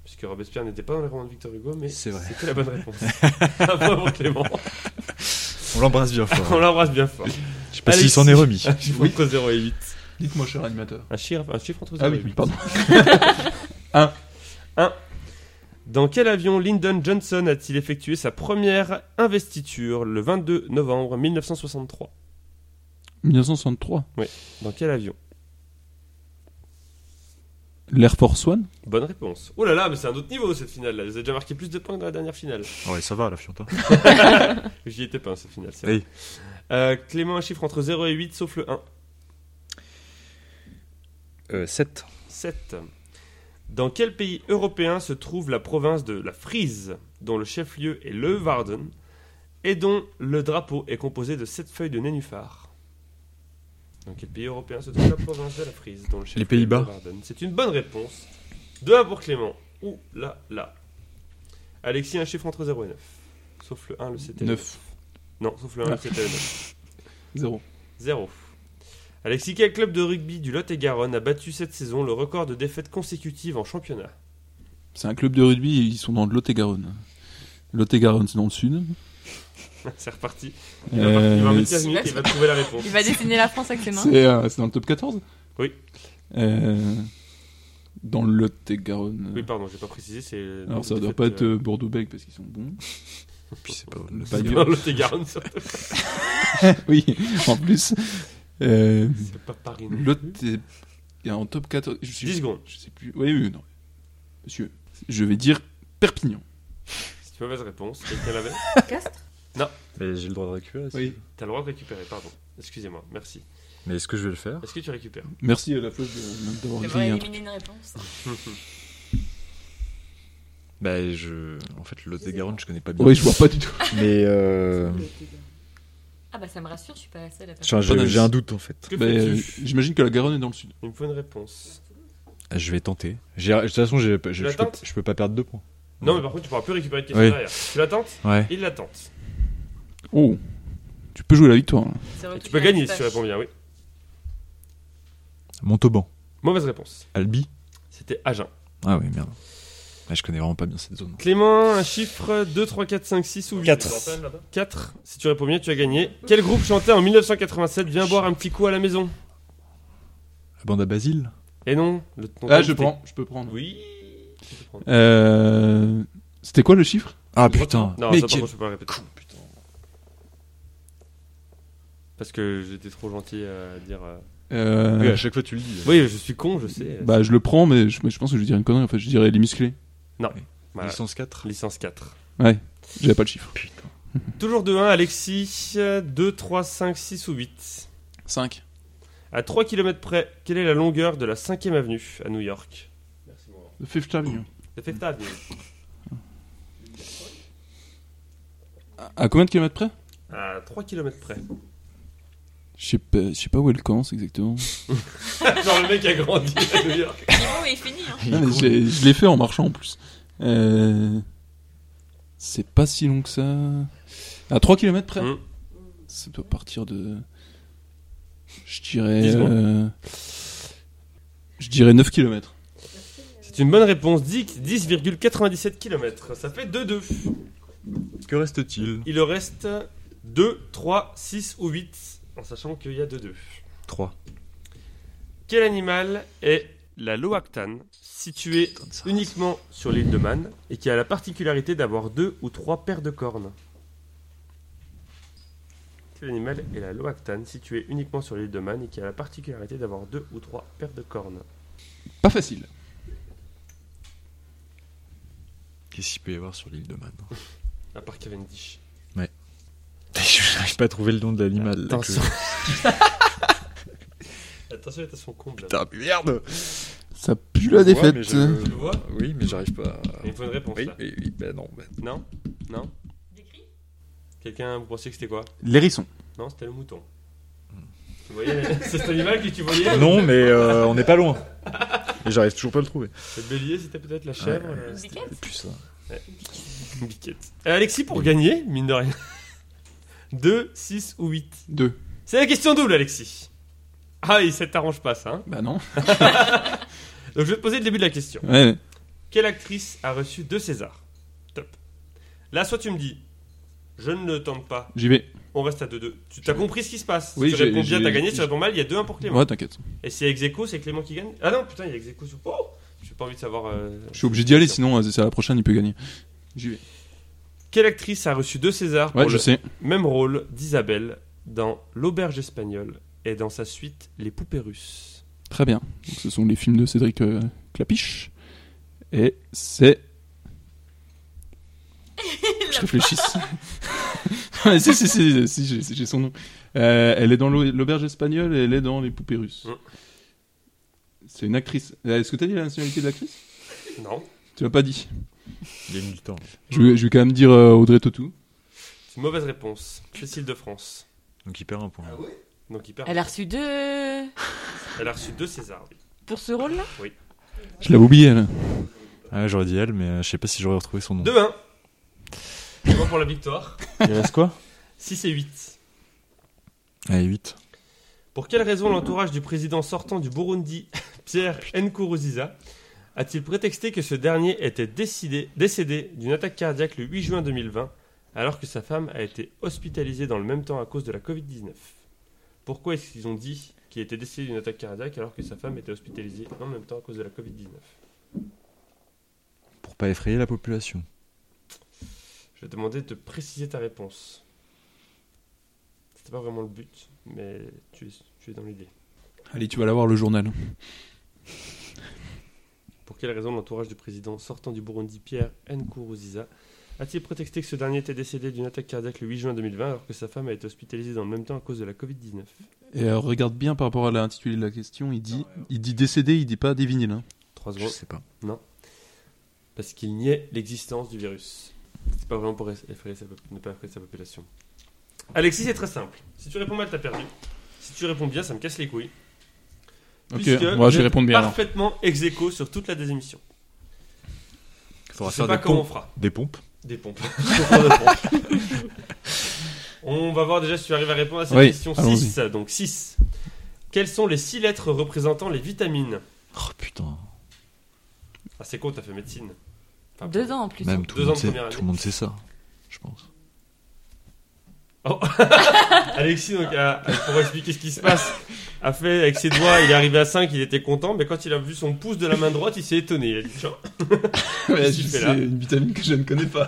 Puisque Robespierre n'était pas dans les romans de Victor Hugo, mais C'est vrai. c'était la bonne réponse. Un point pour Clément. On l'embrasse bien fort. On l'embrasse bien fort. Je sais pas s'il s'en est remis. Un chiffre entre 0 et 8. Dites-moi, cher animateur. Un chiffre entre 0 Ah et oui, 8. pardon. Dans quel avion Lyndon Johnson a-t-il effectué sa première investiture le 22 novembre 1963 ? 1963. Dans quel avion ? L'Air Force One. Bonne réponse. Oh là là, mais c'est un autre niveau cette finale là. Vous avez déjà marqué plus de points que dans la dernière finale. Ouais, ça va, la fiante. J'y étais pas, cette finale. C'est Oui. vrai. Clément, un chiffre entre 0 et 8, sauf le 1. 7. 7. Dans quel pays européen se trouve la province de la Frise, dont le chef-lieu est Leeuwarden, et dont le drapeau est composé de 7 feuilles de nénuphar ? Dans quel pays européen se trouve la province de la Frise, dont le chef-lieu Les Pays-Bas. est Leeuwarden ? C'est une bonne réponse. 2-1 pour Clément. Ouh là là. Alexis, un chiffre entre 0 et 9. Sauf le 1, le 7 et le 9. Non, sauf le 1, le 7 et le 9. 0. 0. Alexis, quel club de rugby du Lot-et-Garonne a battu cette saison le record de défaites consécutives en championnat ? C'est un club de rugby et ils sont dans le Lot-et-Garonne. Lot-et-Garonne, c'est dans le sud. C'est reparti. Il va mettre 15 c'est minutes et il va trouver la réponse. Il va dessiner la France avec ses mains. c'est dans le top 14 ? Oui. Dans le Lot-et-Garonne. Oui, pardon, j'ai pas précisé. C'est Alors ça doit pas être Bordeaux-Bègles parce qu'ils sont bons. Puis c'est pas Le C'est Bayeux. dans le Lot-et-Garonne, ça. Oui, en plus. C'est pas Paris. non Lot plus. est en top 14. 10 secondes. Je sais plus. Oui, non. Monsieur, je vais dire Perpignan. C'est une mauvaise réponse. Quelqu'un l'avait ? Castres. Mais j'ai le droit de récupérer. Oui. T'as le droit de récupérer, pardon. Excusez-moi, merci. Mais est-ce que je vais le faire ? Est-ce que tu récupères ? Merci à la fois d'avoir Il va écrit un truc. éliminer une réponse. Bah, en fait, le Lot-et-Garonne, je connais pas bien. Oui, je vois pas du tout. Mais Ah bah ça me rassure, je suis pas la seule à enfin, faire. j'ai un doute en fait. Que Bah, fais-tu ? j'imagine que la Garonne est dans le sud. Il me faut une réponse. Je vais tenter. De toute façon, je l'attentes ? peux pas perdre 2 points. Non, mais par contre, tu pourras plus récupérer de question Oui. derrière. Tu l'attentes ? Ouais. Il l'attente. Oh, tu peux jouer la victoire. Là. C'est vrai que Tu peux gagner si tu réponds bien, oui. Montauban. Mauvaise réponse. Albi. C'était Agen. Ah oui, merde. Je connais vraiment pas bien cette zone. Clément, un chiffre 2, 3, 4, 5, 6 ou 8 4. 4. Si tu réponds bien, tu as gagné. Quel groupe chantait en 1987 Viens boire un petit coup à la maison ? La bande à Basile. Et non. Je peux prendre. Oui. Tu peux prendre. C'était quoi le chiffre ? Ah putain. Non, Mais ça par quel- contre, je peux pas le répéter. Putain. Parce que j'étais trop gentil à dire. Oui, à chaque fois tu le dis. Oui, je suis con, je sais. Bah, je le prends, mais je pense que je vais dire une connerie. En fait, je dirais les musclés. Voilà. Licence 4. Licence 4. Ouais, j'avais pas le chiffre. Putain. Toujours de 1, Alexis. 2, 3, 5, 6 ou 8. 5. À 3 km près, quelle est la longueur de la 5ème avenue à New York ? Merci, mon The Fifth Avenue. Ça fait ta avenue. À combien de kilomètres près ? À 3 km près. Je sais pas où elle commence exactement. Genre le mec a grandi à New York. Le niveau est fini. Hein. Non, mais je l'ai fait en marchant en plus. C'est pas si long que ça. À 3 km près. Hum. Ça doit partir de. Je 10 dirais. secondes. Je dirais 9 km. C'est une bonne réponse. 10,97 km. Ça fait 2-2. Que reste-t-il ? Il en reste 2, 3, 6 ou 8. En sachant qu'il y a 2-2. 3. Quel animal est la loactane, située uniquement sur l'île de Man et qui a la particularité d'avoir 2 ou 3 paires de cornes ? Quel animal est la loactane, située uniquement sur l'île de Man et qui a la particularité d'avoir 2 ou 3 paires de cornes ? Pas facile. Qu'est-ce qu'il peut y avoir sur l'île de Man ? À part Cavendish. Je n'arrive pas à trouver le nom de l'animal. là, Attention. Attention, il est à son comble. Là. Putain, merde. Ça pue la défaite. Tu le vois ? Oui, mais j'arrive pas. Il faut une réponse Oui, là. oui, ben non. Non ? Non ? Quelqu'un, vous pensiez que c'était quoi ? L'hérisson. Non, c'était le mouton. Tu voyais c'est cet animal que tu voyais ? Non, mais on n'est pas loin. Et j'arrive toujours pas à le trouver. Le bélier, c'était peut-être la chèvre. Ouais. euh, Biquette. C'est plus ça. Une biquette. Alexis, pour gagner, mine de rien. 2, 6 ou 8 2. C'est la question double, Alexis. Ah, et ça t'arrange pas, ça. Hein Bah non. Donc, je vais te poser le début de la question. Ouais. Quelle actrice a reçu 2 Césars? Top. Là, soit tu me dis, je ne le tente pas, J'y vais. on reste à 2-2. Tu t'as compris ce qui se passe. Oui, si tu réponds j'ai- bien, t'as gagné. Si tu réponds mal, il y a 2-1 pour Clément. Ouais, t'inquiète. Et si ex aequo, c'est Clément qui gagne. Ah non, putain, il y a ex aequo sur. Oh, j'ai pas envie de savoir. Je suis obligé d'y aller, sinon c'est à la prochaine, il peut gagner. J'y vais. Quelle actrice a reçu 2 Césars pour Ouais, je le sais. même rôle d'Isabelle dans L'Auberge espagnole et dans sa suite Les Poupées russes? Très bien. Donc, ce sont les films de Cédric Clapiche. Et c'est. Je réfléchisse. Ouais, si, j'ai son nom. Elle est dans l'Auberge espagnole et elle est dans Les Poupées russes. C'est une actrice. Est-ce que t'as dit la nationalité de l'actrice? Non. Tu l'as pas dit. Il y a mis du temps. Je vais quand même dire Audrey Tautou. C'est une mauvaise réponse. Cécile de France. Donc il perd un point. Donc il perd. Elle a reçu 2 Elle a reçu 2 Césars. Oui. pour ce rôle-là. Je l'avais oublié, elle. Ah, j'aurais dit elle, mais je sais pas si j'aurais retrouvé son nom. 2-1. Clément pour la victoire. Il reste quoi? 6 et 8. Allez, 8. Pour quelle raison l'entourage du président sortant du Burundi, Pierre Nkurunziza, a-t-il prétexté que ce dernier était décédé d'une attaque cardiaque le 8 juin 2020, alors que sa femme a été hospitalisée dans le même temps à cause de la Covid-19? Pourquoi est-ce qu'ils ont dit qu'il était décédé d'une attaque cardiaque alors que sa femme était hospitalisée en même temps à cause de la Covid-19? Pour pas effrayer la population. Je vais te demander de préciser ta réponse. C'était pas vraiment le but, mais tu es dans l'idée. Allez, tu vas l'avoir, le journal. Pour quelle raison l'entourage du président sortant du Burundi, Pierre Nkurunziza, a-t-il prétexté que ce dernier était décédé d'une attaque cardiaque le 8 juin 2020 alors que sa femme a été hospitalisée dans le même temps à cause de la Covid-19? Et regarde bien par rapport à l'intitulé de la question, il dit décédé, il dit pas des vinyles. Hein. 3 Je secondes. sais pas. Parce qu'il niait l'existence du virus. C'est pas vraiment pour ne pas effrayer sa population. Alexis, c'est très simple. Si tu réponds mal, t'as perdu. Si tu réponds bien, ça me casse les couilles. Ok, Puisque moi je vous vais êtes répondre bien. Alors. parfaitement ex aequo sur toute la désémission. Faudra Je sais faire pas des comment on pompes. fera. Des pompes. Des pompes. Concours de pompes. On va voir déjà si tu arrives à répondre à cette Oui, question allons-y. 6. Donc 6. Quelles sont les 6 lettres représentant les vitamines? Oh putain. Ah, c'est con, t'as fait médecine. Enfin, 2 ans en plus. Même tout 2 le ans monde de sait. première année. Tout le monde sait ça. Je pense. Alexis, donc, pour expliquer ce qui se passe, a fait avec ses doigts, il est arrivé à 5, il était content, mais quand il a vu son pouce de la main droite, il s'est étonné. Il a dit, tiens, Ouais, Qu'est-ce qu'il fait là c'est une vitamine que je ne connais pas.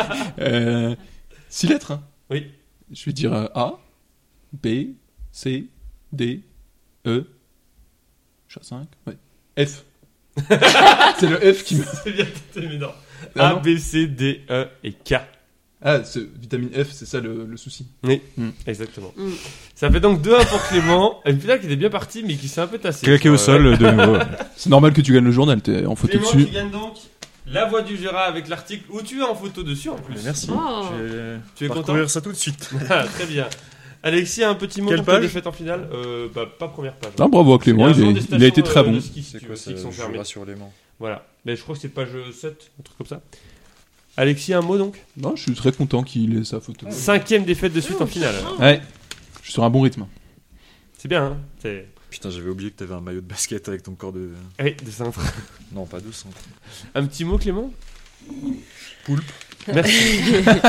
6 lettres. Hein. Oui. Je vais dire A, B, C, D, E. Je suis à 5. Ouais. F. C'est le F qui me. c'est bien, c'est évident. Ah, A, non. B, C, D, E et K. Ah, vitamine F, c'est ça le souci. Exactement. Mm. Ça fait donc 2-1 pour Clément. Une finale qui était bien partie, mais qui s'est un peu tassée. Claqué au sol de nouveau. C'est normal que tu gagnes le journal, t'es en photo Clément, dessus. tu gagnes donc La Voix du Jura avec l'article où tu es en photo dessus en plus. Merci. Oh. Tu es content? parcourir ça tout de suite. Ah, très bien. Alexis, un petit mot Quelle pour ta page défaite en finale. Pas première page. Ah, bravo à Clément, Il y a un jour des il a été stations, très bon. de ski, si tu veux, qui sont fermées. sur les mains. Voilà. Mais je crois que c'est page 7, un truc comme ça. Alexis, un mot donc? Non, je suis très content qu'il ait sa photo. 5e défaite de suite en finale. Ouais, je suis sur un bon rythme. C'est bien, hein? C'est... Putain, j'avais oublié que t'avais un maillot de basket avec ton corps de. Oui, des cintres. Non, pas de centre. Un petit mot, Clément? Poulpe. Merci.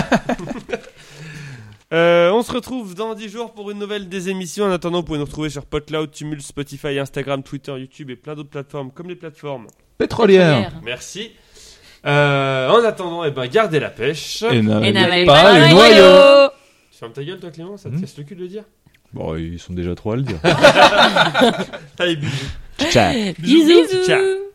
On se retrouve dans 10 jours pour une nouvelle des émissions. En attendant, vous pouvez nous retrouver sur Podcloud, Tumult, Spotify, Instagram, Twitter, YouTube et plein d'autres plateformes comme les plateformes. Pétrolière. Merci. En attendant, gardez la pêche. Et Et n'avalez n'avalez pas pas le le noyau. noyau. Tu fermes ta gueule, toi, Clément? Ça te casse le cul de le dire? Bon, ils sont déjà trois à le dire. Allez, bisous. Ciao. Bisous. Ciao.